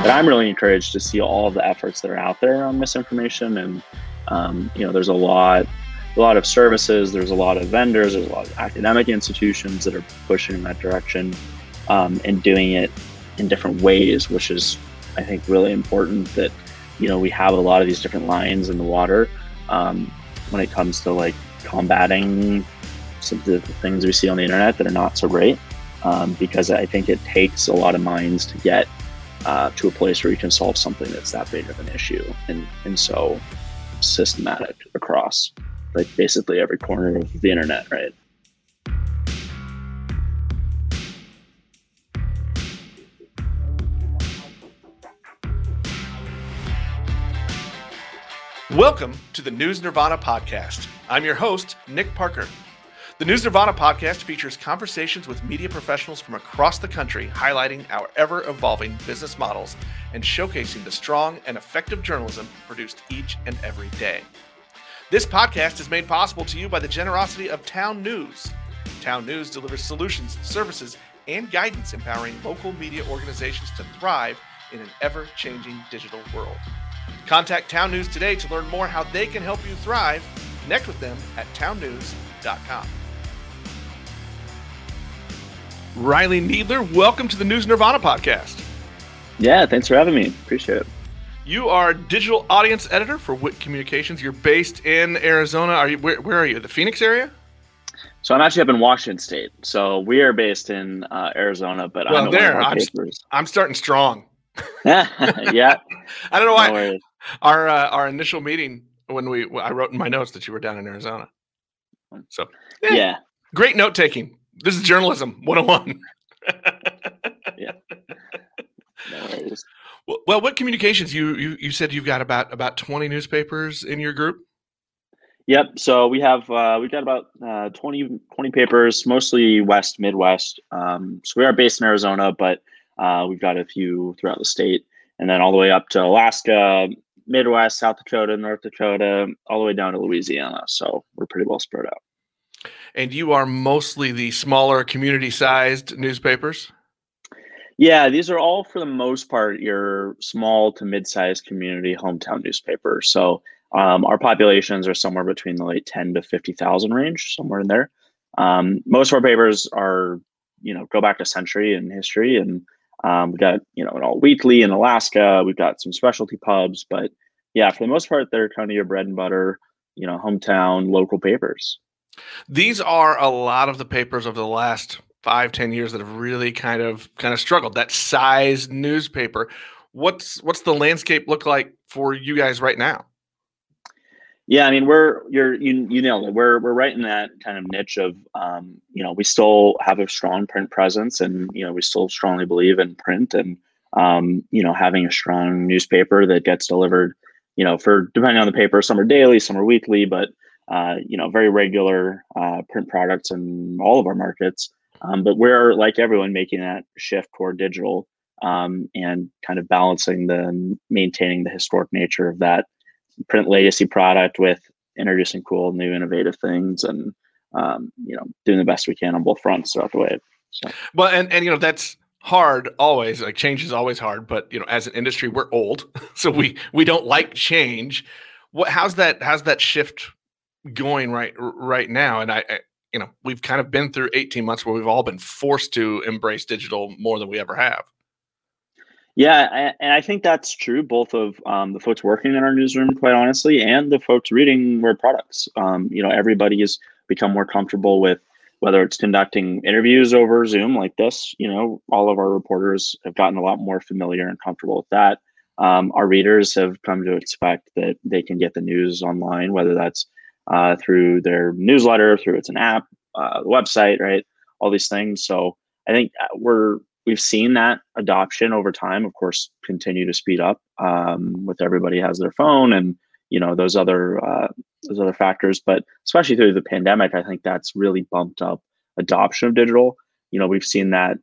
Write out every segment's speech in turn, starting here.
But I'm really encouraged to see all of the efforts that are out there on misinformation. And, there's a lot of services, there's a lot of vendors, there's a lot of academic institutions that are pushing in that direction, and doing it in different ways, which is, I think, really important that, we have a lot of these different lines in the water, when it comes to like combating some of the things we see on the internet that are not so great, because I think it takes a lot of minds to get to a place where you can solve something that's that big of an issue and so systematic across like basically every corner of the internet, right? Welcome to the News Nirvana podcast. I'm your host, Nick Parker. The News Nirvana podcast features conversations with media professionals from across the country, highlighting our ever-evolving business models and showcasing the strong and effective journalism produced each and every day. This podcast is made possible to you by the generosity of Town News. Town News delivers solutions, services, and guidance empowering local media organizations to thrive in an ever-changing digital world. Contact Town News today to learn more how they can help you thrive. Connect with them at townnews.com. Riley Needler, welcome to the News Nirvana podcast. Yeah, thanks for having me. Appreciate it. You are digital audience editor for WIT Communications. You're based in Arizona. Where are you? The Phoenix area? So I'm actually up in Washington State. So we are based in Arizona, but I'm there. I'm starting strong. Yeah. I don't know why. No, our initial meeting when I wrote in my notes that you were down in Arizona. So yeah. Great note taking. This is journalism 101. Yeah. No worries. Well, WIT Communications? You said you've got about 20 newspapers in your group. Yep. So we've got about 20 papers, mostly Midwest. So we are based in Arizona, but we've got a few throughout the state, and then all the way up to Alaska, Midwest, South Dakota, North Dakota, all the way down to Louisiana. So we're pretty well spread out. And you are mostly the smaller community-sized newspapers? Yeah, these are all, for the most part, your small to mid-sized community hometown newspapers. So our populations are somewhere between the like 10 to 50,000 range, somewhere in there. Most of our papers are, go back a century in history, and we got, an all weekly in Alaska. We've got some specialty pubs, but yeah, for the most part, they're kind of your bread and butter, hometown local papers. These are a lot of the papers of the last 5-10 years that have really kind of struggled. That size newspaper. What's the landscape look like for you guys right now? Yeah, I mean, you nailed it. We're right in that kind of niche of, we still have a strong print presence, and, we still strongly believe in print, and, having a strong newspaper that gets delivered, for, depending on the paper, some are daily, some are weekly, but, very regular print products in all of our markets. But we're, like everyone, making that shift toward digital, and kind of maintaining the historic nature of that print legacy product with introducing cool, new, innovative things, and doing the best we can on both fronts throughout the way. So. Well, and that's hard always. Like, change is always hard, but as an industry, we're old, so we don't like change. How's that shift going right now? And I we've kind of been through 18 months where we've all been forced to embrace digital more than we ever have. Yeah, and I think that's true, both of the folks working in our newsroom, quite honestly, and the folks reading our products. Everybody has become more comfortable with whether it's conducting interviews over Zoom like this. All of our reporters have gotten a lot more familiar and comfortable with that. Our readers have come to expect that they can get the news online, whether that's through their newsletter, through an app, the website, right? All these things. So I think we've seen that adoption over time, of course, continue to speed up with everybody has their phone and those other factors. But especially through the pandemic, I think that's really bumped up adoption of digital. We've seen that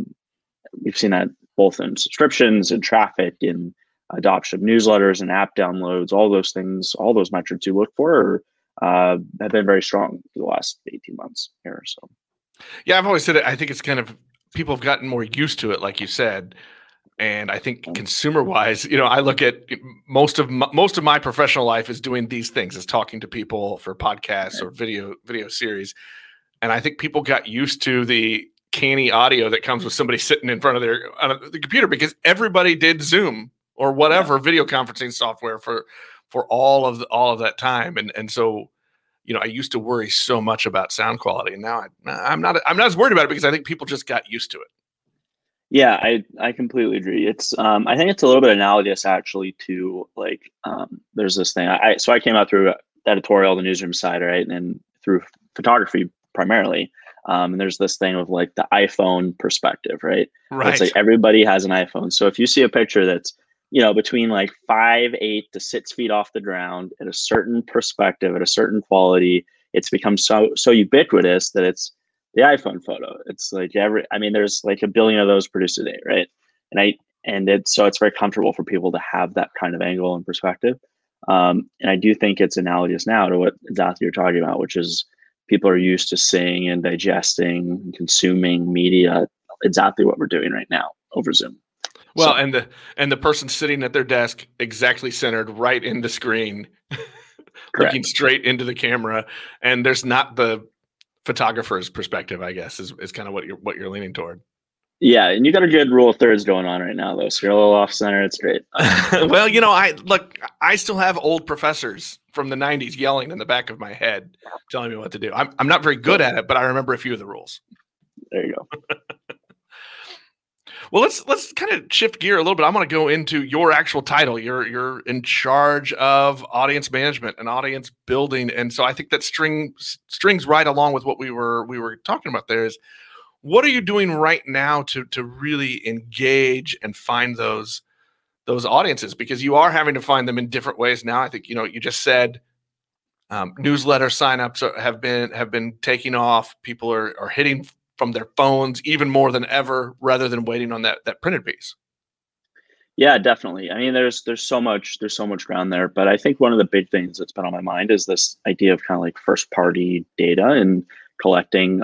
both in subscriptions and traffic, in adoption of newsletters and app downloads. All those things, all those metrics you look for have been very strong for the last 18 months here. So, yeah, I've always said it. I think it's kind of, people have gotten more used to it, like you said. And I think consumer wise, I look at most of my professional life is doing these things, is talking to people for podcasts or video series. And I think people got used to the canny audio that comes with somebody sitting in front of the computer, because everybody did Zoom or whatever video conferencing software for all of that time. And so, I used to worry so much about sound quality, and now I'm not as worried about it, because I think people just got used to it. Yeah, I completely agree. It's I think it's a little bit analogous actually to like there's this thing. I came out through editorial, the newsroom side, right, and through photography primarily. And there's this thing of like the iPhone perspective, right? Right. It's like everybody has an iPhone. So if you see a picture that's between like 5'8" to 6 feet off the ground at a certain perspective, at a certain quality, it's become so ubiquitous that it's the iPhone photo. It's like there's like a billion of those produced a day, right? So it's very comfortable for people to have that kind of angle and perspective. And I do think it's analogous now to what exactly you're talking about, which is people are used to seeing and digesting and consuming media, exactly what we're doing right now over Zoom. Well, so, and the person sitting at their desk exactly centered right in the screen, looking straight into the camera, and there's not the photographer's perspective, I guess, is kind of what you're leaning toward. Yeah, and you got a good rule of thirds going on right now, though. So you're a little off center. It's great. Well, I still have old professors from the 90s yelling in the back of my head, telling me what to do. I'm not very good at it, but I remember a few of the rules. There you go. Well, let's kind of shift gear a little bit. I want to go into your actual title. You're in charge of audience management and audience building, and so I think that strings right along with what we were talking about. There is, what are you doing right now to really engage and find those audiences? Because you are having to find them in different ways now. I think you just said newsletter signups have been taking off. People are hitting from their phones even more than ever, rather than waiting on that printed piece. Yeah, definitely. I mean, there's so much ground there, but I think one of the big things that's been on my mind is this idea of kind of like first party data and collecting,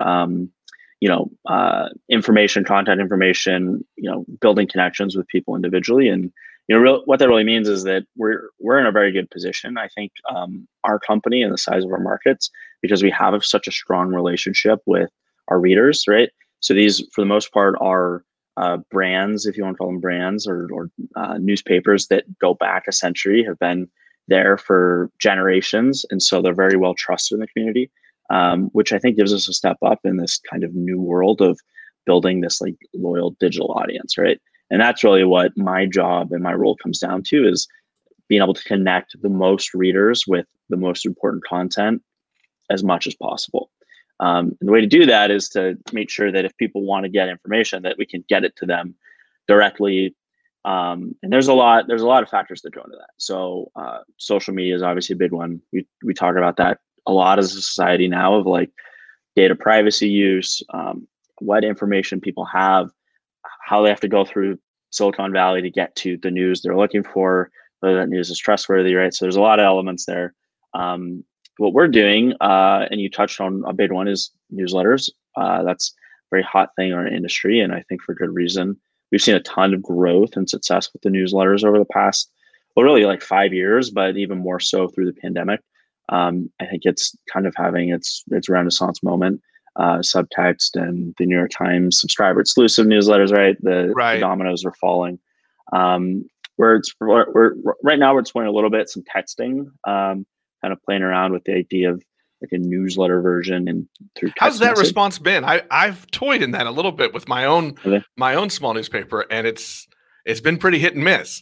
information, content information, building connections with people individually. And, what that really means is that we're in a very good position. I think our company and the size of our markets, because we have such a strong relationship with our readers, right? So these, for the most part, are brands, if you want to call them brands, or newspapers that go back a century, have been there for generations, and so they're very well trusted in the community, which I think gives us a step up in this kind of new world of building this like loyal digital audience, right? And that's really what my job and my role comes down to, is being able to connect the most readers with the most important content as much as possible. And the way to do that is to make sure that if people want to get information, that we can get it to them directly. And there's a lot of factors that go into that. So social media is obviously a big one. We talk about that a lot as a society now, of like data privacy use, what information people have, how they have to go through Silicon Valley to get to the news they're looking for, whether that news is trustworthy, right? So there's a lot of elements there. What we're doing, and you touched on a big one, is newsletters. That's a very hot thing in our industry, and I think for good reason. We've seen a ton of growth and success with the newsletters over the past, really like 5 years, but even more so through the pandemic. I think it's kind of having its renaissance moment. Subtext and the New York Times subscriber exclusive newsletters, right? The dominoes are falling. We're right now we're exploring a little bit some texting, kind of playing around with the idea of like a newsletter version and through text How's that message. response been? I've toyed in that a little bit with my own small newspaper, and it's been pretty hit and miss.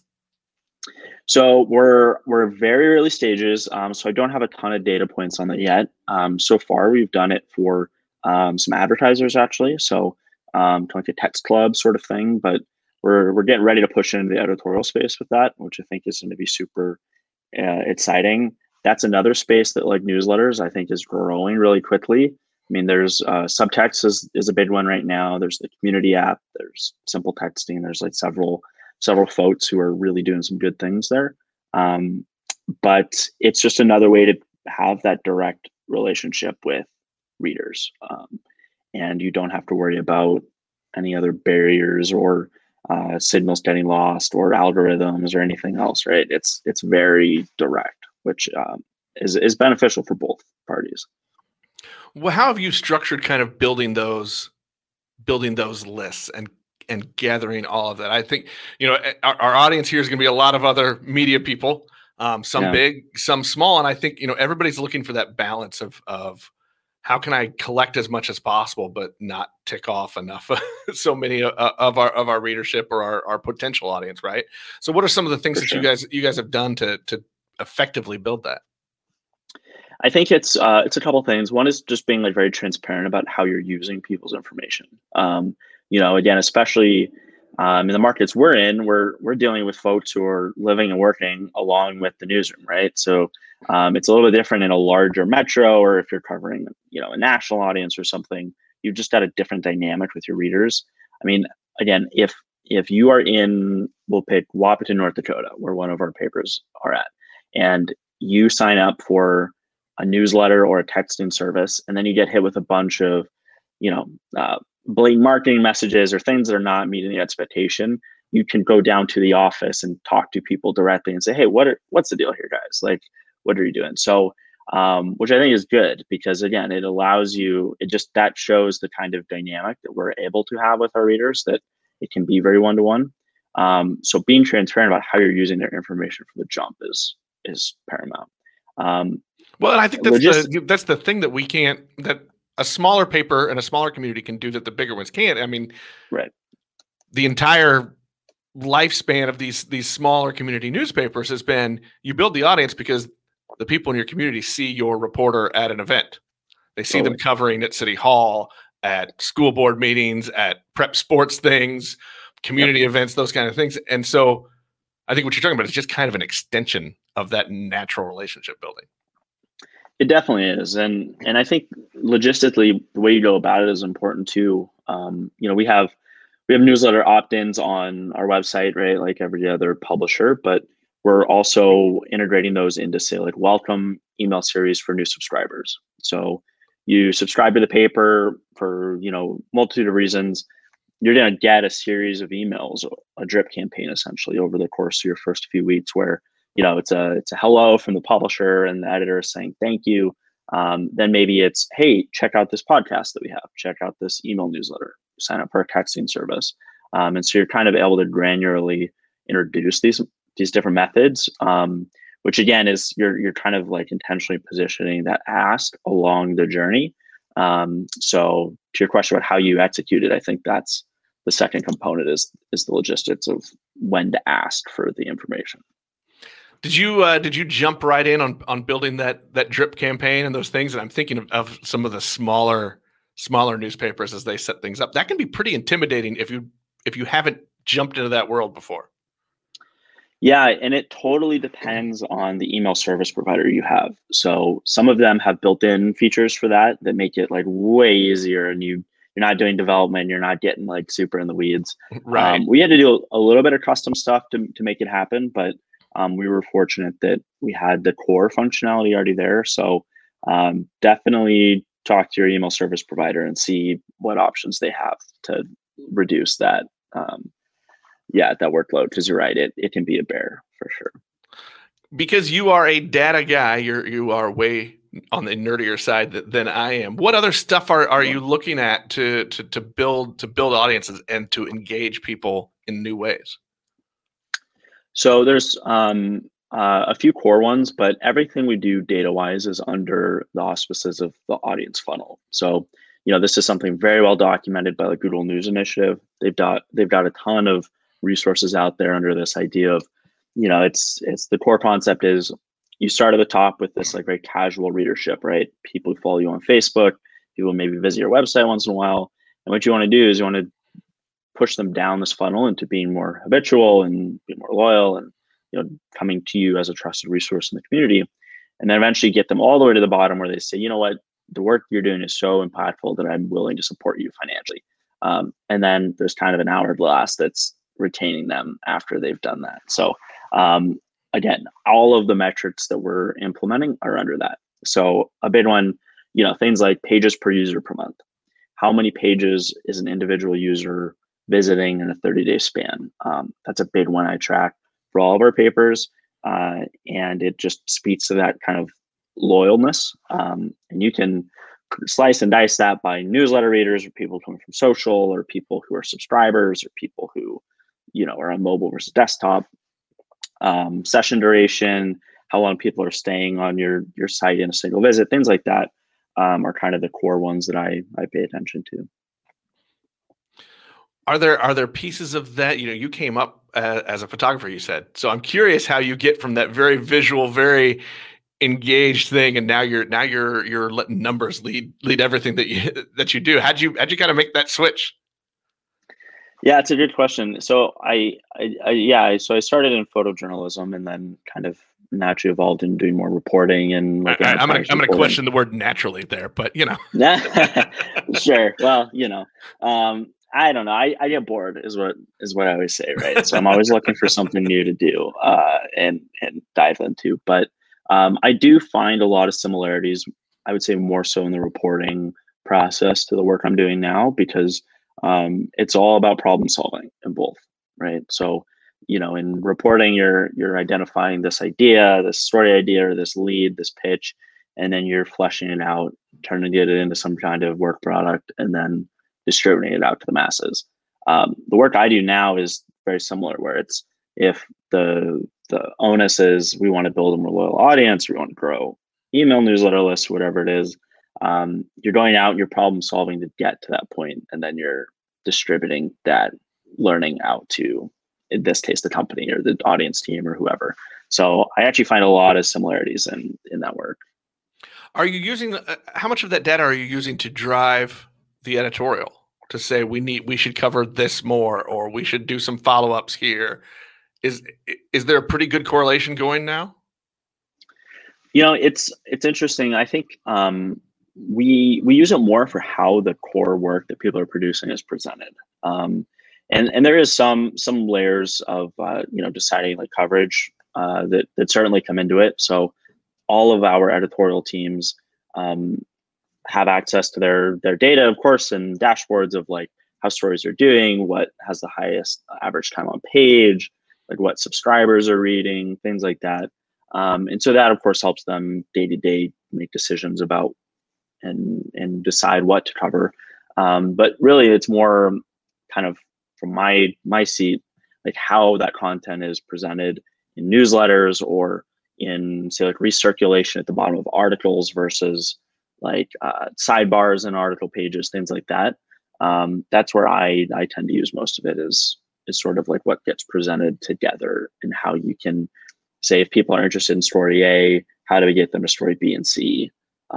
So we're very early stages. So I don't have a ton of data points on that yet. So far we've done it for some advertisers actually. So kind of like a text club sort of thing, but we're getting ready to push into the editorial space with that, which I think is going to be super exciting. That's another space that, like newsletters, I think is growing really quickly. I mean, there's Subtext is a big one right now. There's the community app. There's simple texting. There's like several folks who are really doing some good things there. But it's just another way to have that direct relationship with readers. And you don't have to worry about any other barriers or signals getting lost or algorithms or anything else, right? It's very direct, which is beneficial for both parties. Well, how have you structured kind of building those lists and gathering all of that? I think our audience here is going to be a lot of other media people, some Yeah, big, some small, and I think everybody's looking for that balance of how can I collect as much as possible, but not tick off enough so many of our readership or our potential audience, right? So, what are some of the things for that sure. you guys have done to effectively build that? I think it's a couple things. One is just being like very transparent about how you're using people's information. Again, especially in the markets we're in, we're dealing with folks who are living and working along with the newsroom, right? So it's a little bit different in a larger metro, or if you're covering a national audience or something. You've just got a different dynamic with your readers. I mean, again, if you are in, we'll pick Wapaton, North Dakota, where one of our papers are at, and you sign up for a newsletter or a texting service, and then you get hit with a bunch of, you know, uh, blatant marketing messages or things that are not meeting the expectation, you can go down to the office and talk to people directly and say, "Hey, what's the deal here, guys? Like, what are you doing?" So, which I think is good because again, it allows you. It just that shows the kind of dynamic that we're able to have with our readers. That it can be very one to one. So being transparent about how you're using their information from the jump is paramount. Um, Well, and I think logist that's the thing that we can't that a smaller paper and a smaller community can do that the bigger ones can't. I mean, Right. the entire lifespan of these smaller community newspapers has been you build the audience because the people in your community see your reporter at an event. They see them Totally. covering at City Hall, at school board meetings, at prep sports things, Yep. community events, those kind of things. And so I think what you're talking about is just kind of an extension of that natural relationship building. It definitely is, and I think logistically the way you go about it is important too. We have newsletter opt-ins on our website, right? Like every other publisher, but we're also integrating those into say like welcome email series for new subscribers. So you subscribe to the paper for multitude of reasons. You're going to get a series of emails, a drip campaign essentially over the course of your first few weeks where it's a hello from the publisher and the editor saying thank you. Then maybe it's, hey, check out this podcast that we have, check out this email newsletter, sign up for a texting service. And so you're kind of able to granularly introduce these different methods, which again is you're kind of like intentionally positioning that ask along the journey. So to your question about how you execute it, I think that's the second component is the logistics of when to ask for the information. Did you jump right in on building that drip campaign and those things? And I'm thinking of some of the smaller newspapers as they set things up. That can be pretty intimidating if you haven't jumped into that world before. Yeah, and it totally depends on the email service provider you have. So some of them have built-in features for that make it like way easier, and you're not doing development, you're not getting like super in the weeds. Right. We had to do a little bit of custom stuff to make it happen, but we were fortunate that we had the core functionality already there. So definitely talk to your email service provider and see what options they have to reduce that. That workload, because you're right, it can be a bear for sure. Because you are a data guy, you are way on the nerdier side than I am. What other stuff are you looking at to build audiences and to engage people in new ways? So there's a few core ones, but everything we do data wise is under the auspices of the audience funnel. So this is something very well documented by the Google News Initiative. They've got a ton of resources out there under this idea of, it's the core concept is you start at the top with this like very casual readership, right? People who follow you on Facebook, people maybe visit your website once in a while. And what you want to do is you want to push them down this funnel into being more habitual and be more loyal and coming to you as a trusted resource in the community. And then eventually get them all the way to the bottom where they say, you know what, the work you're doing is so impactful that I'm willing to support you financially. And then there's kind of an hourglass that's retaining them after they've done that. So again, all of the metrics that we're implementing are under that. So a big one, things like pages per user per month. How many pages is an individual user visiting in a 30-day span. That's a big one I track for all of our papers. And it just speaks to that kind of loyalness. And you can slice and dice that by newsletter readers or people coming from social or people who are subscribers or people who, are on mobile versus desktop, session duration, how long people are staying on your site in a single visit, things like that are kind of the core ones that I pay attention to. Are there pieces of that, you came up as a photographer, you said, so I'm curious how you get from that very visual, very engaged thing, and now you're letting numbers lead everything that you do. How'd you kind of make that switch? Yeah, it's a good question. So I started in photojournalism and then kind of naturally evolved into doing more reporting and like I'm gonna question the word naturally there, but Sure. Well, I don't know. I get bored is what I always say, right? So I'm always looking for something new to do and dive into. But I do find a lot of similarities, I would say more so in the reporting process to the work I'm doing now, because it's all about problem solving in both, right? So, in reporting, you're identifying this idea, this story idea, or this lead, this pitch, and then you're fleshing it out, turning it into some kind of work product, and then distributing it out to the masses. The work I do now is very similar, where it's if the onus is we want to build a more loyal audience, we want to grow email newsletter lists, whatever it is, you're going out, you're problem solving to get to that point, and then you're distributing that learning out to, in this case, the company or the audience team or whoever. So I actually find a lot of similarities in that work. Are you using how much of that data are you using to drive the editorial, to say we should cover this more, or we should do some follow-ups here? Is there a pretty good correlation going now? It's interesting. I think we use it more for how the core work that people are producing is presented. And there is some layers of deciding like coverage that certainly come into it. So all of our editorial teams have access to their data, of course, and dashboards of like how stories are doing, what has the highest average time on page, like what subscribers are reading, things like that. And so that, of course, helps them day to day make decisions about and decide what to cover. But really, it's more kind of from my seat, like how that content is presented in newsletters or in, say, like recirculation at the bottom of articles versus like sidebars and article pages, things like that. That's where I tend to use most of it is sort of like what gets presented together and how you can say if people are interested in story A, how do we get them to story B and C,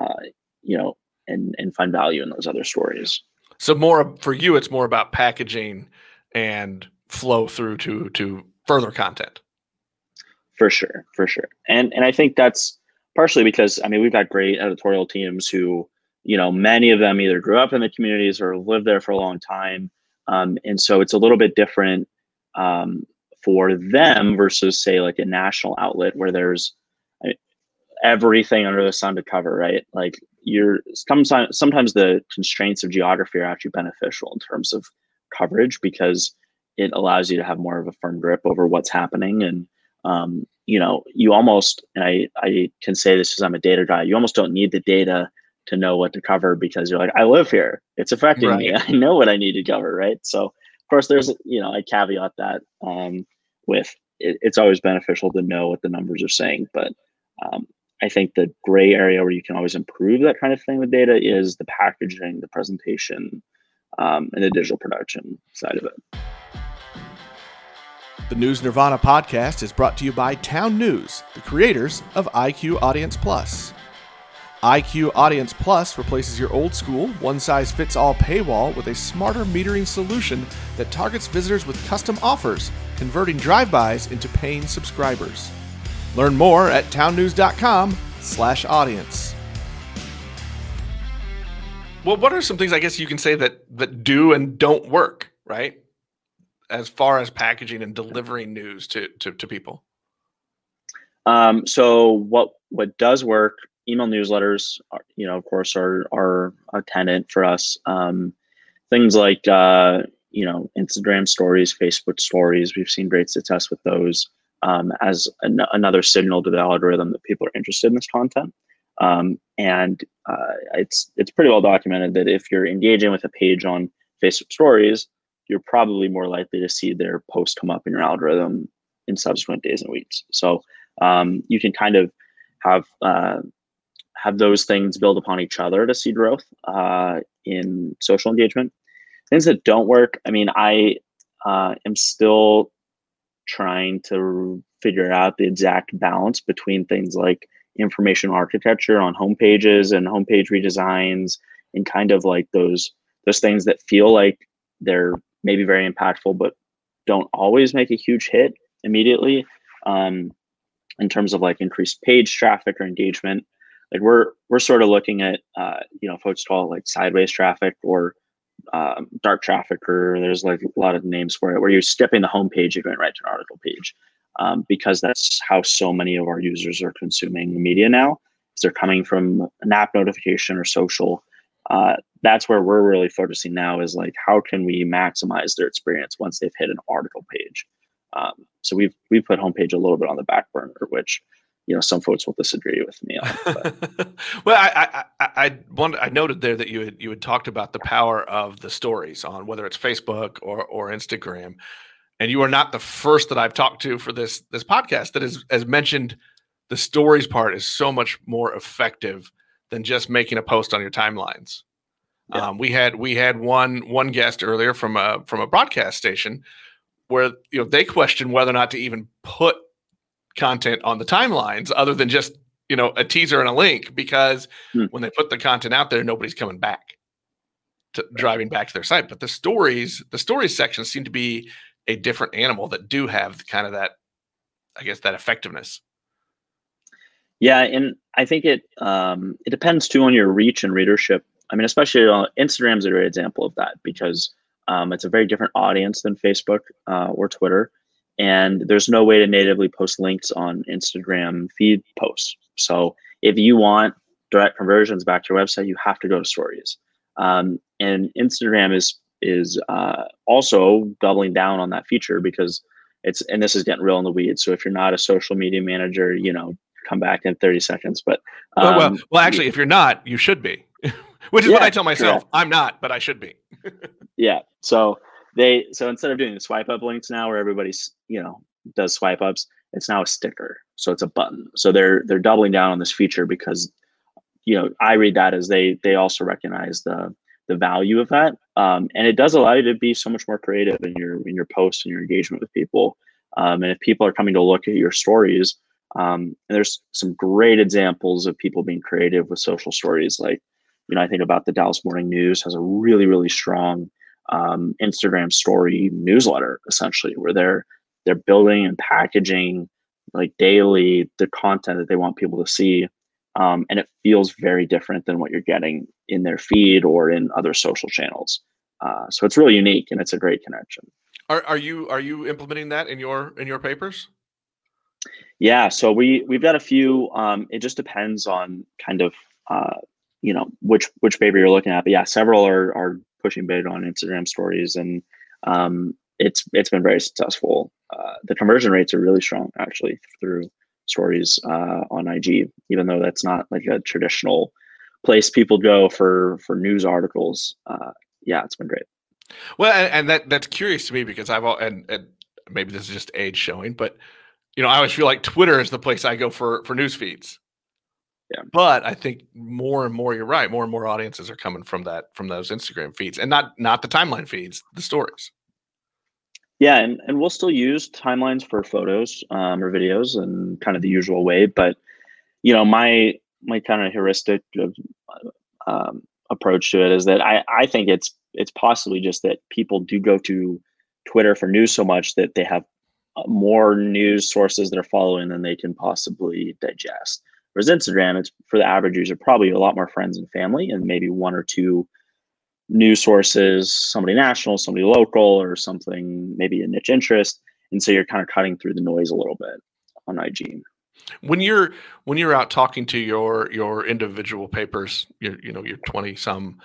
and find value in those other stories. So more for you, it's more about packaging and flow through to further content. For sure. And I think that's partially because, we've got great editorial teams who, many of them either grew up in the communities or lived there for a long time. And so it's a little bit different for them versus, say, like a national outlet where there's everything under the sun to cover, right? Like sometimes the constraints of geography are actually beneficial in terms of coverage because it allows you to have more of a firm grip over what's happening. And you almost, and I can say this because I'm a data guy, you almost don't need the data to know what to cover because you're like, I live here, it's affecting me, I know what I need to cover, right? So of course there's, I caveat that with it's always beneficial to know what the numbers are saying, but I think the gray area where you can always improve that kind of thing with data is the packaging, the presentation, and the digital production side of it. The News Nirvana podcast is brought to you by Town News, the creators of IQ Audience Plus. IQ Audience Plus replaces your old school, one-size-fits-all paywall with a smarter metering solution that targets visitors with custom offers, converting drive-bys into paying subscribers. Learn more at townnews.com/audience. Well, what are some things I guess you can say that do and don't work, right? As far as packaging and delivering news to people? So what does work, email newsletters, of course, are a tenant for us. Things like, Instagram stories, Facebook stories. We've seen great success with those as another signal to the algorithm that people are interested in this content. And it's pretty well documented that if you're engaging with a page on Facebook stories, you're probably more likely to see their post come up in your algorithm in subsequent days and weeks. So you can kind of have those things build upon each other to see growth in social engagement. Things that don't work, I mean, I am still trying to figure out the exact balance between things like information architecture on homepages and homepage redesigns, and kind of like those things that feel like they're maybe very impactful but don't always make a huge hit immediately, in terms of like increased page traffic or engagement. Like we're sort of looking at folks call it like sideways traffic or dark traffic, or there's like a lot of names for it, where you're skipping the homepage, you're going right to an article page, because that's how so many of our users are consuming the media now. Is they're coming from an app notification or social. That's where we're really focusing now, is like, how can we maximize their experience once they've hit an article page? So we've put homepage a little bit on the back burner, which some folks will disagree with me on. Well, I noted there that you had talked about the power of the stories on whether it's Facebook or Instagram, and you are not the first that I've talked to for this podcast that has mentioned the stories part is so much more effective than just making a post on your timelines. Yeah. We had one guest earlier from a broadcast station where they questioned whether or not to even put content on the timelines other than just a teaser and a link, because when they put the content out there, nobody's coming back to driving back to their site. But the stories sections seem to be a different animal that do have kind of that, I guess, that effectiveness. Yeah, and I think it depends too on your reach and readership. I mean, especially Instagram's a great example of that, because it's a very different audience than Facebook or Twitter. And there's no way to natively post links on Instagram feed posts. So if you want direct conversions back to your website, you have to go to stories. And Instagram is also doubling down on that feature, because and this is getting real in the weeds. So if you're not a social media manager, come back in 30 seconds. But well, actually, if you're not, you should be, which is what I tell myself. Correct. I'm not, but I should be. Yeah. So instead of doing the swipe up links now, where everybody's does swipe ups, it's now a sticker. So it's a button. So they're doubling down on this feature, because I read that as they also recognize the value of that, and it does allow you to be so much more creative in your posts and your engagement with people. And if people are coming to look at your stories, and there's some great examples of people being creative with social stories. Like I think about the Dallas Morning News has a really, really strong Instagram story newsletter, essentially, where they're building and packaging like daily the content that they want people to see, and it feels very different than what you're getting in their feed or in other social channels. So it's really unique, and it's a great connection. Are you implementing that in your papers? Yeah, so we've got a few. It just depends on kind of which paper you're looking at, but yeah, several are pushing big on Instagram stories, and it's been very successful. The conversion rates are really strong, actually, through stories on IG, even though that's not like a traditional place people go for news articles. Yeah, it's been great. Well, and that's curious to me, because and maybe this is just age showing, but I always feel like Twitter is the place I go for news feeds. Yeah. But I think more and more, you're right, more and more audiences are coming from those Instagram feeds, and not the timeline feeds, the stories. Yeah, and we'll still use timelines for photos or videos and kind of the usual way. But my kind of heuristic approach to it is that I think it's possibly just that people do go to Twitter for news so much that they have more news sources that are following than they can possibly digest. Whereas Instagram, it's for the average user, probably a lot more friends and family, and maybe one or two news sources, somebody national, somebody local, or something, maybe a niche interest. And so you're kind of cutting through the noise a little bit on IG. When you're out talking to your individual papers, your 20 some,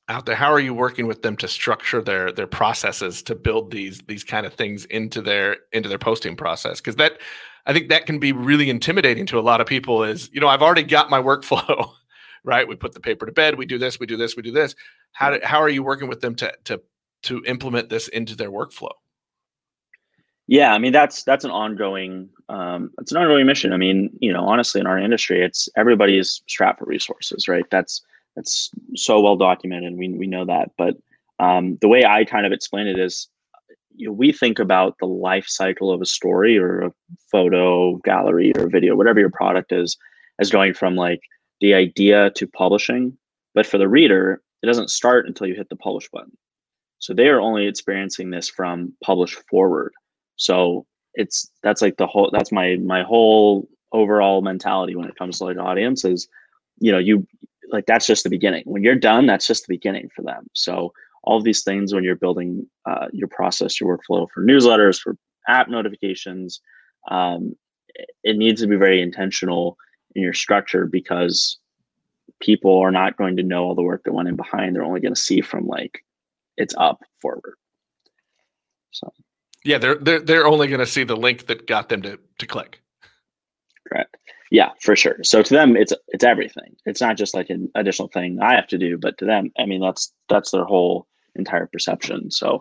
out there, how are you working with them to structure their processes to build these kind of things into their posting process? Because that, I think that can be really intimidating to a lot of people. Is, I've already got my workflow, right? We put the paper to bed, we do this, we do this, we do this. How are you working with them to implement this into their workflow? Yeah, I mean that's an ongoing mission. I mean, honestly, in our industry, it's everybody's strapped for resources, right? That's so well documented. We know that, but the way I kind of explain it is, we think about the life cycle of a story or a photo gallery or video, whatever your product is, as going from like the idea to publishing. But for the reader, it doesn't start until you hit the publish button. So they are only experiencing this from publish forward. So that's my whole overall mentality when it comes to like audience is, you like, that's just the beginning. When you're done, that's just the beginning for them. So all of these things, when you're building your process, your workflow for newsletters, for app notifications, it needs to be very intentional in your structure, because people are not going to know all the work that went in behind. They're only going to see from like it's up forward. So yeah, they're only going to see the link that got them to click. Correct. Yeah, for sure. So to them, it's everything. It's not just like an additional thing I have to do, but to them, I mean, that's their whole entire perception. So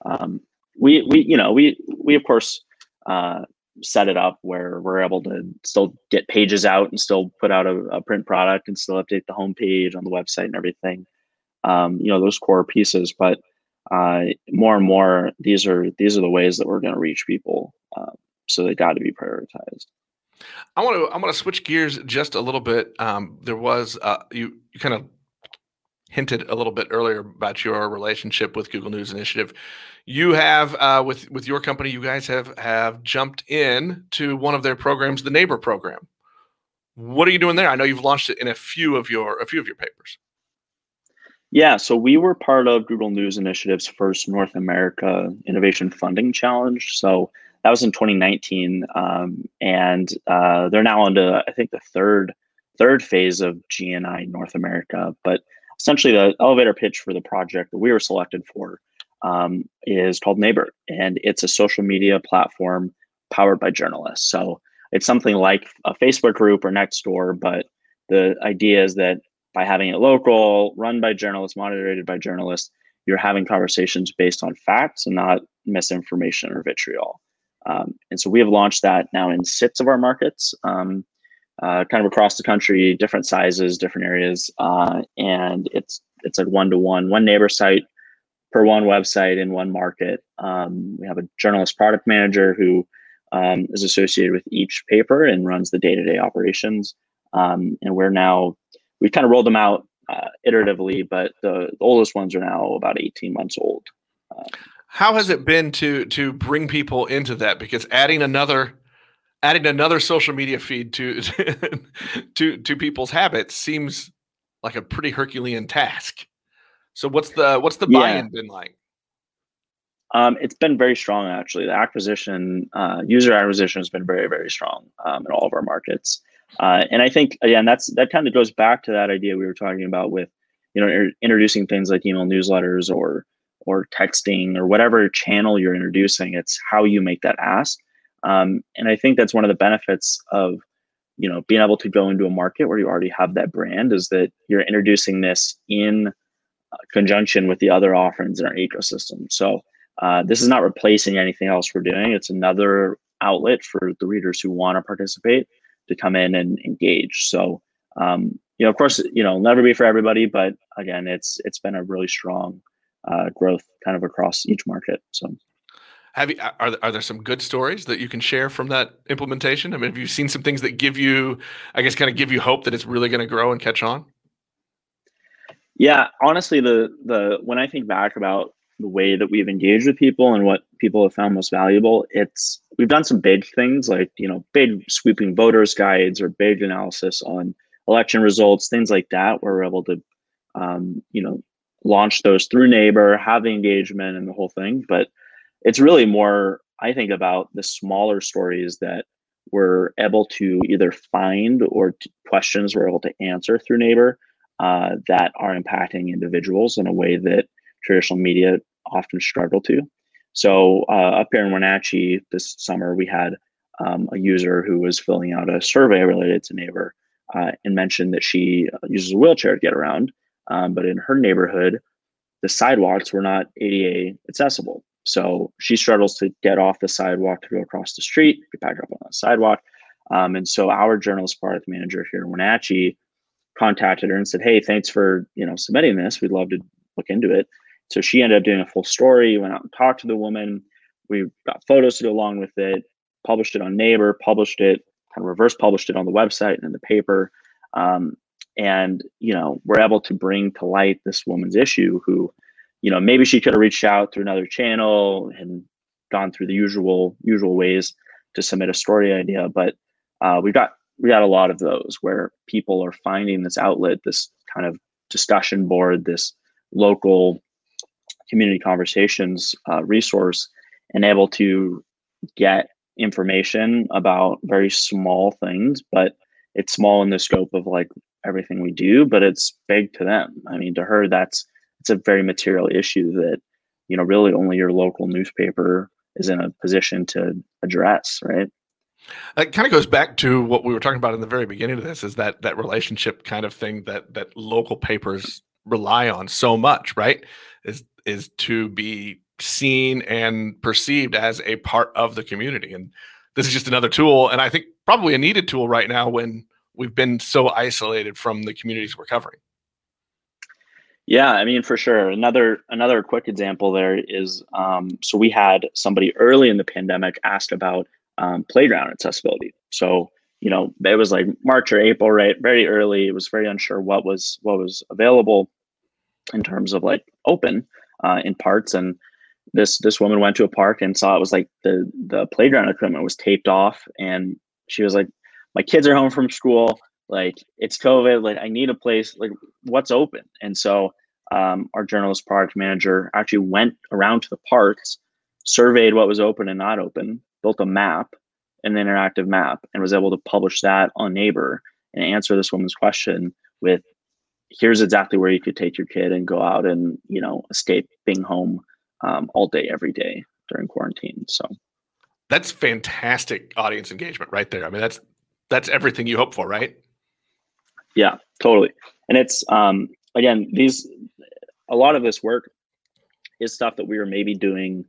we of course set it up where we're able to still get pages out and still put out a print product and still update the homepage on the website and everything. Those core pieces, but more and more, these are the ways that we're going to reach people. So they got to be prioritized. I want to switch gears just a little bit. There was you kind of hinted a little bit earlier about your relationship with Google News Initiative. You have with your company, you guys have jumped in to one of their programs, the Neighbor program. What are you doing there? I know you've launched it in a few of your papers. Yeah, so we were part of Google News Initiative's first North America Innovation Funding Challenge. So that was in 2019, and they're now on to, I think, the third phase of GNI North America. But essentially, the elevator pitch for the project that we were selected for is called Neighbor, and it's a social media platform powered by journalists. So it's something like a Facebook group or Nextdoor, but the idea is that by having it local, run by journalists, moderated by journalists, you're having conversations based on facts and not misinformation or vitriol. And so we have launched that now in 6 of our markets, kind of across the country, different sizes, different areas. And it's like one-to-one, one neighbor site per one website in one market. We have a journalist product manager who is associated with each paper and runs the day-to-day operations. And we've kind of rolled them out iteratively, but the oldest ones are now about 18 months old. How has it been to bring people into that? Because adding another social media feed to to people's habits seems like a pretty Herculean task. So what's the buy-in been like? It's been very strong, actually. The user acquisition has been very, very strong in all of our markets. And I think, again, that kind of goes back to that idea we were talking about with, introducing things like email newsletters or texting or whatever channel you're introducing. It's how you make that ask. And I think that's one of the benefits of, being able to go into a market where you already have that brand, is that you're introducing this in conjunction with the other offerings in our ecosystem. So this is not replacing anything else we're doing. It's another outlet for the readers who want to participate to come in and engage. So, of course, it'll never be for everybody, but again, it's been a really strong growth kind of across each market. So, are there some good stories that you can share from that implementation? I mean, have you seen some things that give you hope that it's really going to grow and catch on? Yeah, honestly, when I think back about the way that we've engaged with people and what people have found most valuable, we've done some big things like, big sweeping voters guides or big analysis on election results, things like that, where we're able to, launch those through Neighbor, have the engagement and the whole thing. But it's really more, I think, about the smaller stories that we're able to either find or questions we're able to answer through Neighbor. that are impacting individuals in a way that traditional media often struggle to. So up here in Wenatchee this summer, we had a user who was filling out a survey related to Neighbor and mentioned that she uses a wheelchair to get around. But in her neighborhood, the sidewalks were not ADA accessible. So she struggles to get off the sidewalk to go across the street, get back up on the sidewalk. And so our journalist product manager here in Wenatchee contacted her and said, "Hey, thanks for submitting this. We'd love to look into it." So she ended up doing a full story, went out and talked to the woman. We got photos to go along with it, published it on Neighbor, published it, kind of reverse published it on the website and in the paper. And we're able to bring to light this woman's issue who, maybe she could have reached out through another channel and gone through the usual ways to submit a story idea. But we got a lot of those where people are finding this outlet, this kind of discussion board, this local community conversations resource, and able to get information about very small things, but it's small in the scope of like everything we do, but it's big to them. I mean, to her, it's a very material issue that, really only your local newspaper is in a position to address, right? It kind of goes back to what we were talking about in the very beginning of this, is that relationship kind of thing that local papers rely on so much, right? Is to be seen and perceived as a part of the community. And this is just another tool, and I think probably a needed tool right now when we've been so isolated from the communities we're covering. Yeah, I mean, for sure. Another quick example there is, so we had somebody early in the pandemic ask about playground accessibility. So, it was like March or April, right? Very early. It was very unsure what was available in terms of like open in parts. And this woman went to a park and saw it was like the playground equipment was taped off, and she was like, "My kids are home from school. Like, it's COVID. Like, I need a place. Like, what's open?" And so our journalist product manager actually went around to the parks, surveyed what was open and not open, built a map, an interactive map, and was able to publish that on Neighbor and answer this woman's question with, "Here's exactly where you could take your kid and go out and escape being home all day every day during quarantine." So that's fantastic audience engagement right there. I mean, that's everything you hope for, right? Yeah, totally. And it's again, a lot of this work is stuff that we were maybe doing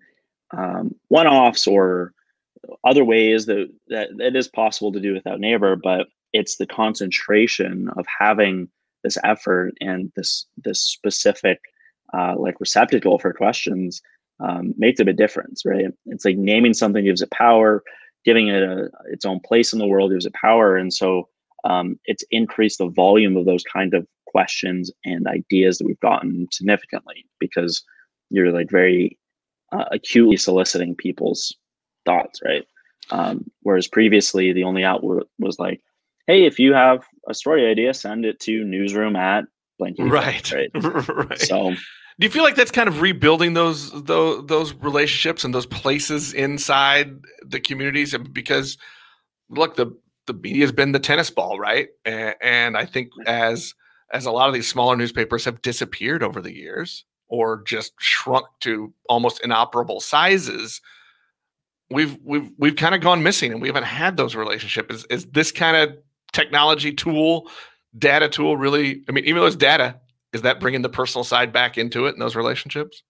one-offs or other ways that it is possible to do without Neighbor, but it's the concentration of having this effort and this specific like receptacle for questions makes a big difference, right? It's like naming something gives it power, giving it its own place in the world gives it power, and so it's increased the volume of those kind of questions and ideas that we've gotten significantly, because you're like very acutely soliciting people's thoughts, right? Whereas previously the only outlet was like, "Hey, if you have a story idea, send it to newsroom at blank." Right. Right. Right. So do you feel like that's kind of rebuilding those relationships and those places inside the communities? Because look, the media has been the tennis ball, right? And I think as a lot of these smaller newspapers have disappeared over the years or just shrunk to almost inoperable sizes, we've kind of gone missing, and we haven't had those relationships. Is this kind of technology tool, data tool, really? I mean, even though it's data, is that bringing the personal side back into it in those relationships?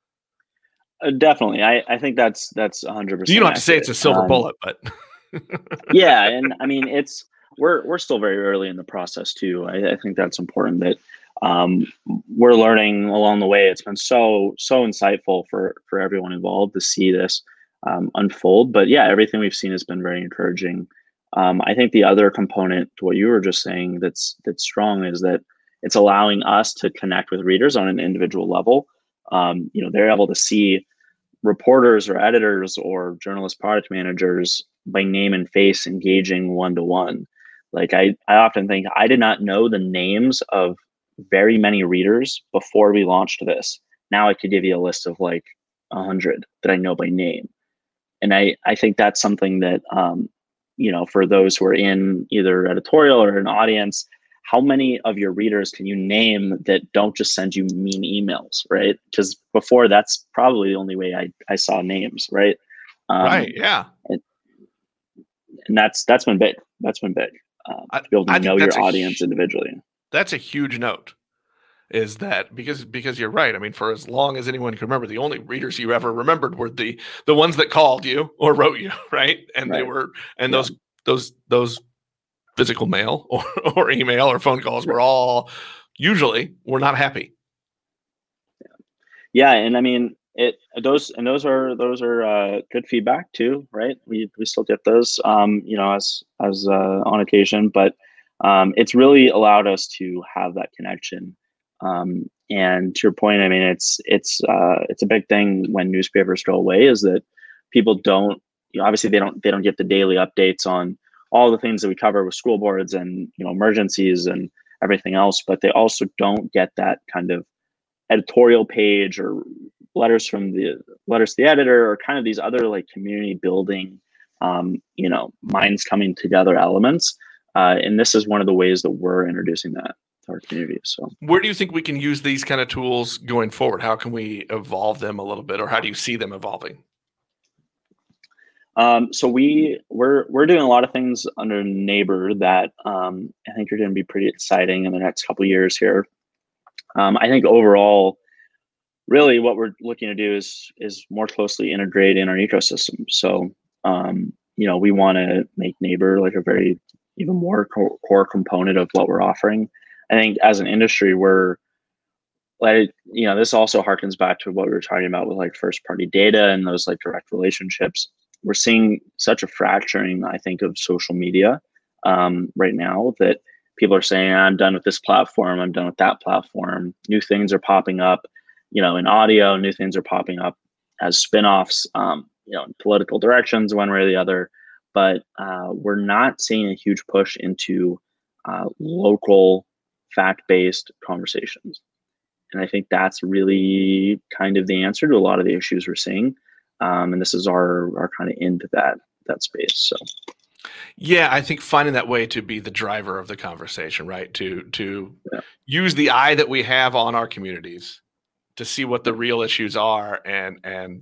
definitely, I think that's 100%. You don't have to say it's a silver bullet, but yeah, and I mean, we're still very early in the process too. I think that's important that we're learning along the way. It's been so insightful for everyone involved to see this unfold. But yeah, everything we've seen has been very encouraging. I think the other component to what you were just saying that's strong is that it's allowing us to connect with readers on an individual level. They're able to see reporters or editors or journalist product managers by name and face engaging one-to-one. Like I often think I did not know the names of very many readers before we launched this. Now I could give you a list of like 100 that I know by name. And I think that's something that, for those who are in either editorial or an audience, how many of your readers can you name that don't just send you mean emails, right? Because before, that's probably the only way I saw names, right? Right. Yeah. And, and that's been big. That's been big. To be able to I know think your audience individually. That's a huge note. Is that because you're right. I mean, for as long as anyone can remember, the only readers you ever remembered were the ones that called you or wrote you, right? And they were, and those physical mail or email or phone calls were all usually were not happy. Yeah, and I mean those are good feedback too, right? We still get those, as on occasion, but it's really allowed us to have that connection. And to your point, I mean, it's a big thing when newspapers go away, is that people don't, obviously they don't get the daily updates on all the things that we cover with school boards and emergencies and everything else, but they also don't get that kind of editorial page or letters to the editor, or kind of these other like community building, minds coming together elements. And this is one of the ways that we're introducing that to our community. So where do you think we can use these kind of tools going forward? How can we evolve them a little bit, or how do you see them evolving? So we're doing a lot of things under Neighbor that I think are going to be pretty exciting in the next couple of years here. I think overall, really what we're looking to do is more closely integrate in our ecosystem. So, we want to make Neighbor like a very even more core component of what we're offering. I think as an industry, we're like, this also harkens back to what we were talking about with like first party data and those like direct relationships. We're seeing such a fracturing, I think, of social media right now, that people are saying, I'm done with this platform, I'm done with that platform. New things are popping up, in audio, new things are popping up as spin-offs, in political directions, one way or the other. But we're not seeing a huge push into local fact-based conversations. And I think that's really kind of the answer to a lot of the issues we're seeing. And this is our kind of into that space. So. Yeah, I think finding that way to be the driver of the conversation, right? To use the eye that we have on our communities to see what the real issues are, and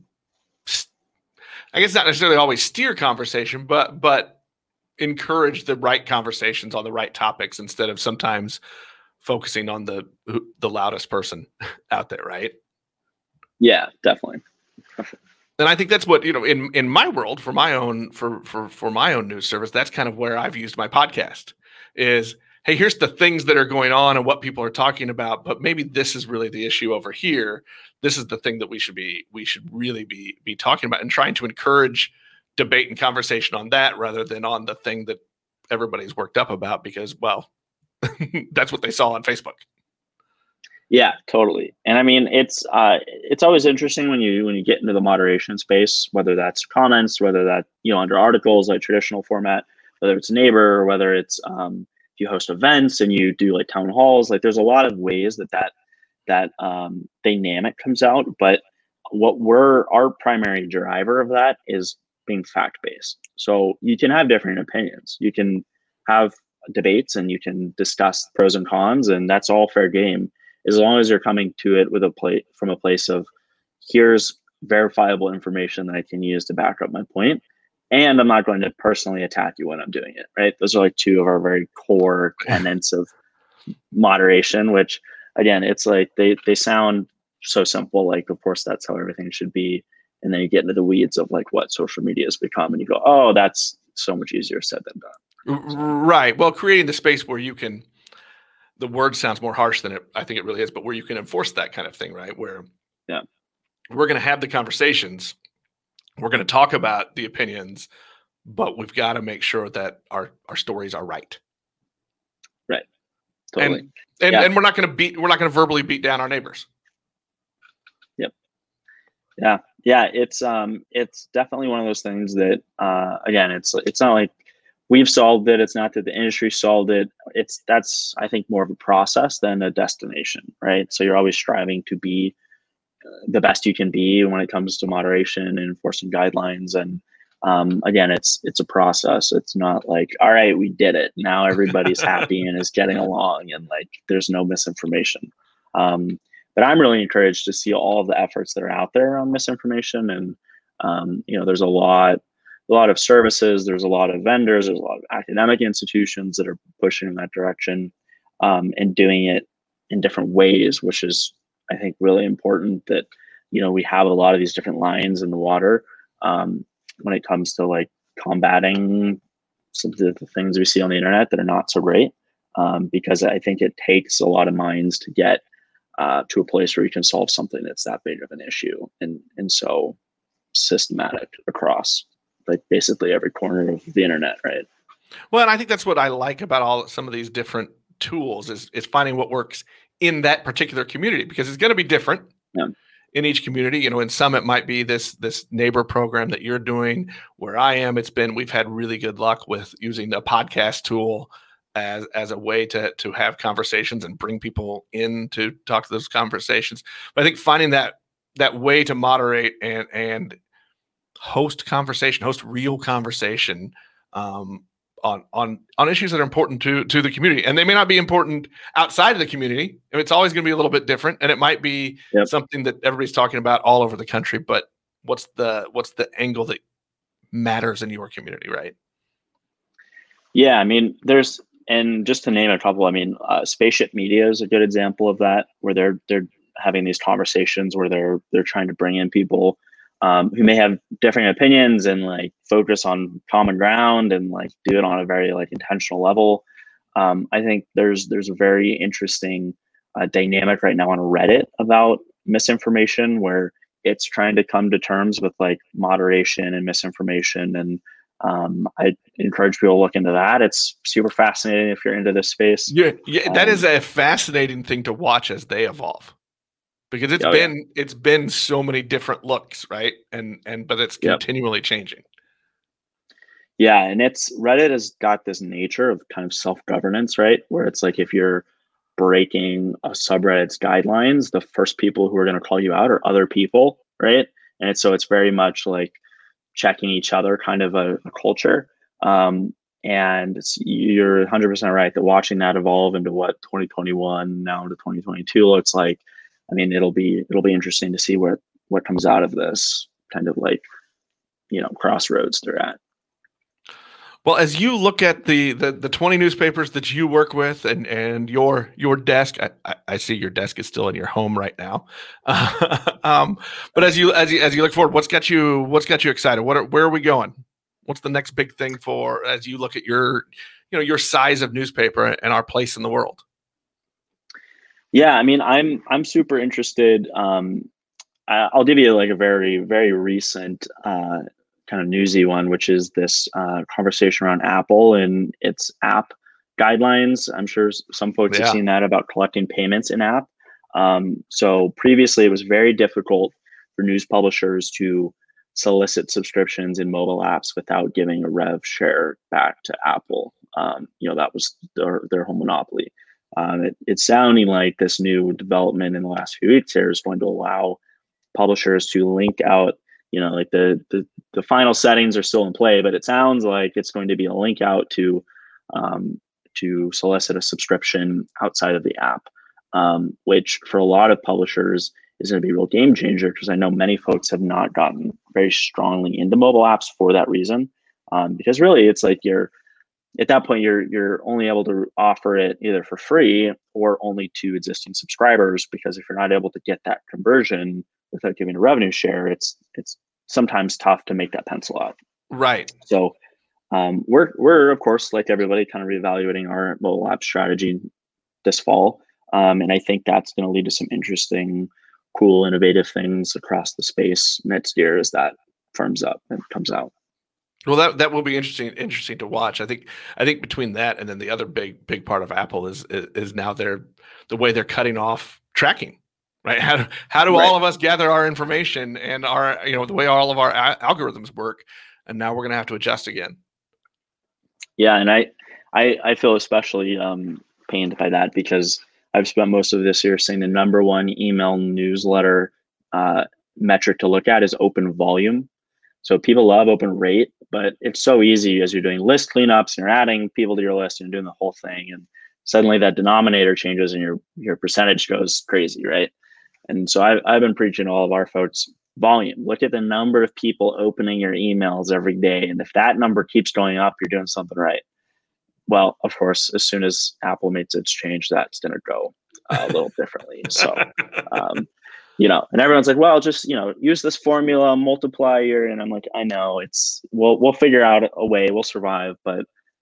I guess not necessarily always steer conversation, but encourage the right conversations on the right topics instead of sometimes focusing on the loudest person out there, right? Yeah, definitely. And I think that's what, in my world, for my own for my own news service, that's kind of where I've used my podcast is, hey, here's the things that are going on and what people are talking about, but maybe this is really the issue over here. This is the thing that we should really be talking about, and trying to encourage debate and conversation on that rather than on the thing that everybody's worked up about because, well, that's what they saw on Facebook. Yeah, totally. And I mean, it's always interesting when you get into the moderation space, whether that's comments, whether that, under articles, like traditional format, whether it's Neighbor, or whether it's if you host events and you do like town halls, like there's a lot of ways that dynamic comes out. But our primary driver of that is being fact-based. So you can have different opinions. You can have debates and you can discuss pros and cons, and that's all fair game, as long as you're coming to it with from a place of, here's verifiable information that I can use to back up my point, and I'm not going to personally attack you when I'm doing it, right? Those are like two of our very core tenets of moderation, which again, it's like they sound so simple, like of course that's how everything should be, and then you get into the weeds of like what social media has become, and you go, oh, that's so much easier said than done. Right. Well, creating the space where you can, the word sounds more harsh than I think it really is, but where you can enforce that kind of thing, right? Where we're going to have the conversations, we're going to talk about the opinions, but we've got to make sure that our stories are right. Right. Totally. And we're not going to verbally beat down our neighbors. Yep. Yeah. Yeah. It's definitely one of those things that, again, it's not like we've solved it. It's not that the industry solved it. That's I think more of a process than a destination, right? So you're always striving to be the best you can be when it comes to moderation and enforcing guidelines. And Again, it's a process. It's not like, all right, we did it. Now everybody's happy and is getting along, and like there's no misinformation. But I'm really encouraged to see all of the efforts that are out there on misinformation, and there's a lot of services, there's a lot of vendors, there's a lot of academic institutions that are pushing in that direction, and doing it in different ways, which is, I think, really important that, we have a lot of these different lines in the water, when it comes to like combating some of the things we see on the internet that are not so great, because I think it takes a lot of minds to get to a place where you can solve something that's that big of an issue, and so systematic across like basically every corner of the internet, right? Well, and I think that's what I like about some of these different tools is finding what works in that particular community, because it's going to be different in each community. In some it might be this neighbor program that you're doing. Where I am, we've had really good luck with using the podcast tool as a way to have conversations and bring people in to talk to those conversations. But I think finding that way to moderate and host real conversation on issues that are important to the community, and they may not be important outside of the community. It's always going to be a little bit different, and it might be something that everybody's talking about all over the country. But what's the angle that matters in your community, right? Yeah, I mean, and just to name a couple, Spaceship Media is a good example of that, where they're having these conversations where they're trying to bring in people who may have different opinions and like focus on common ground and like do it on a very like intentional level. I think there's a very interesting dynamic right now on Reddit about misinformation, where it's trying to come to terms with like moderation and misinformation. And I encourage people to look into that. It's super fascinating if you're into this space. Yeah, that is a fascinating thing to watch as they evolve, because it's been so many different looks, right? But it's continually changing. Yeah, and Reddit has got this nature of kind of self-governance, right? Where it's like if you're breaking a subreddit's guidelines, the first people who are going to call you out are other people, right? And so it's very much like checking each other kind of a culture. And you're 100% right that watching that evolve into what 2021 now into 2022 looks like. I mean, it'll be interesting to see what comes out of this kind of like, crossroads they're at. Well, as you look at the 20 newspapers that you work with and your desk, I see your desk is still in your home right now. But as you look forward, what's got you excited? Where are we going? What's the next big thing for as you look at your size of newspaper and our place in the world? Yeah, I mean, I'm super interested. I'll give you like a very, very recent kind of newsy one, which is this conversation around Apple and its app guidelines. I'm sure some folks have seen that about collecting payments in app. So previously, it was very difficult for news publishers to solicit subscriptions in mobile apps without giving a rev share back to Apple. That was their whole monopoly. It's sounding like this new development in the last few weeks here is going to allow publishers to link out, like the final settings are still in play, but it sounds like it's going to be a link out to solicit a subscription outside of the app, which for a lot of publishers is going to be a real game changer, because I know many folks have not gotten very strongly into mobile apps for that reason. Because really it's like at that point you're only able to offer it either for free or only to existing subscribers, because if you're not able to get that conversion without giving a revenue share, it's sometimes tough to make that pencil out. Right. So we're of course, like everybody, kind of reevaluating our mobile app strategy this fall. And I think that's going to lead to some interesting, cool, innovative things across the space next year as that firms up and comes out. Well, that will be interesting to watch. I think between that and then the other big part of Apple is now the way they're cutting off tracking, right? How do all of us gather our information and our the way all of our algorithms work, and now we're going to have to adjust again. Yeah, and I feel especially pained by that, because I've spent most of this year saying the number one email newsletter metric to look at is open volume. So people love open rate, but it's so easy as you're doing list cleanups and you're adding people to your list and you're doing the whole thing. And suddenly that denominator changes and your percentage goes crazy, right? And so I've been preaching to all of our folks, volume. Look at the number of people opening your emails every day. And if that number keeps going up, you're doing something right. Well, of course, as soon as Apple makes its change, that's going to go a little differently. So, and everyone's like, well, just, use this formula, multiply your, and I'm like, I know we'll figure out a way, we'll survive. But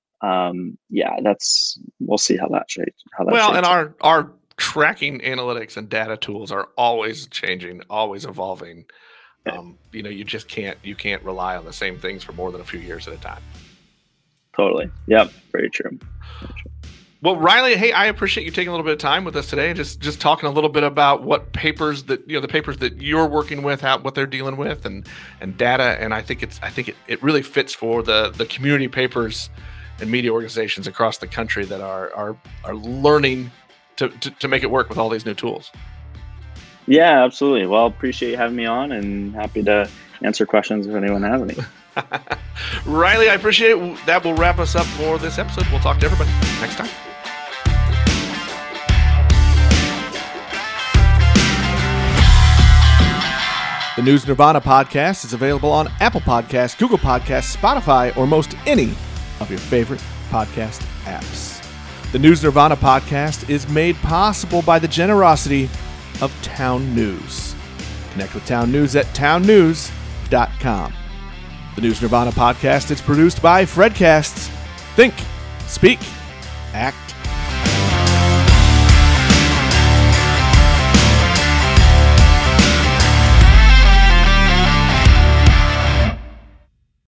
we'll see how that shapes. And our tracking analytics and data tools are always changing, always evolving. You just can't rely on the same things for more than a few years at a time. Totally. Yep. Very true. Well, Riley, hey, I appreciate you taking a little bit of time with us today and just talking a little bit about what papers that, the papers that you're working with, what they're dealing with and data. And I think it really fits for the community papers and media organizations across the country that are learning to make it work with all these new tools. Yeah, absolutely. Well, appreciate you having me on and happy to answer questions if anyone has any. Riley, I appreciate it. That will wrap us up for this episode. We'll talk to everybody next time. The News Nirvana podcast is available on Apple Podcasts, Google Podcasts, Spotify, or most any of your favorite podcast apps. The News Nirvana podcast is made possible by the generosity of Town News. Connect with Town News at townnews.com. The News Nirvana podcast is produced by Fredcasts. Think, speak, act,